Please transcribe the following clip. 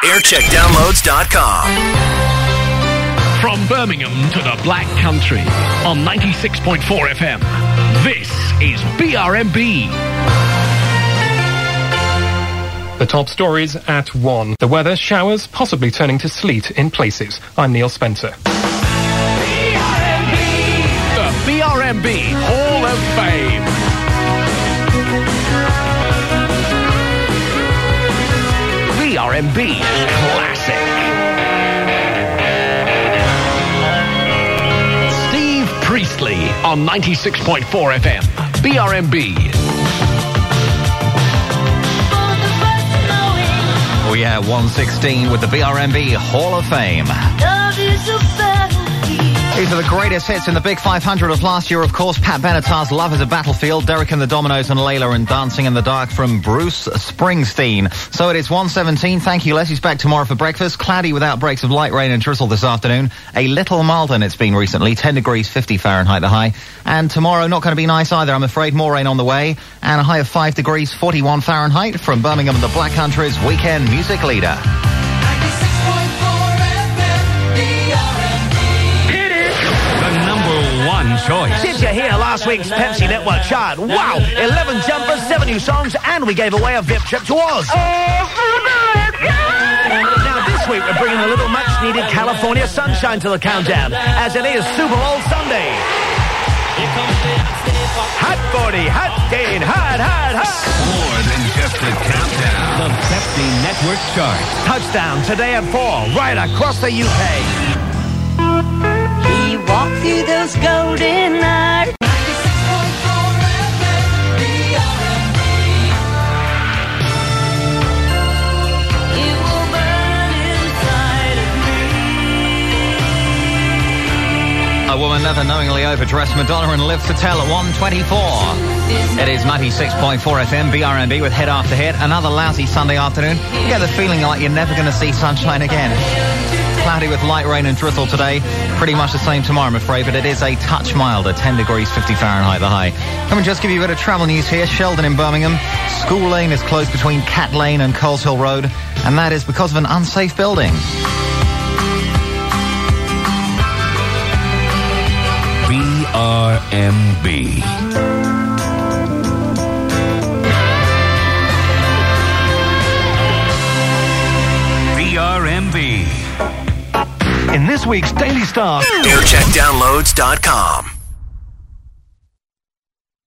aircheckdownloads.com. From Birmingham to the Black Country on 96.4 FM, this is BRMB. The top stories at 1. The weather, showers, possibly turning to sleet in places. I'm Neil Spencer. BRMB! The BRMB Hall of Fame. BRMB Classic. Steve Priestley on 96.4 FM. BRMB. Oh yeah, 116 with the BRMB Hall of Fame. These are the greatest hits in the Big 500 of last year, of course. Pat Benatar's Love is a Battlefield, Derek and the Dominoes and Layla and Dancing in the Dark from Bruce Springsteen. So it is 117. Thank you, Leslie's back tomorrow for breakfast. Cloudy without breaks of light rain and drizzle this afternoon. A little milder than it's been recently. 10 degrees, 50 Fahrenheit the high. And tomorrow not going to be nice either, I'm afraid. More rain on the way. And a high of 5 degrees, 41 Fahrenheit from Birmingham and the Black Country's weekend music leader. Choice. Did you hear last week's Pepsi Network chart? Wow! 11 jumpers, 7 new songs, and we gave away a VIP trip to Oz. Now this week we're bringing a little much-needed California sunshine to the countdown, as it is Super Bowl Sunday. Hot 40, hot gain, hot. More than just a countdown. The Pepsi Network chart. Touchdown today at 4, right across the UK. Walk through those golden hours. A woman never knowingly overdressed Madonna and Live to Tell at 1:24. It is 96.4 FM, BRMB with hit after hit. Another lousy Sunday afternoon. You get the feeling like you're never going to see sunshine again. Cloudy with light rain and drizzle today. Pretty much the same tomorrow, I'm afraid, but it is a touch milder. 10 degrees, 50 Fahrenheit the high. Let me just give you a bit of travel news here. Sheldon in Birmingham. School Lane is closed between Cat Lane and Coles Hill Road, and that is because of an unsafe building. BRMB. BRMB. In this week's Daily Star, aircheckdownloads.com.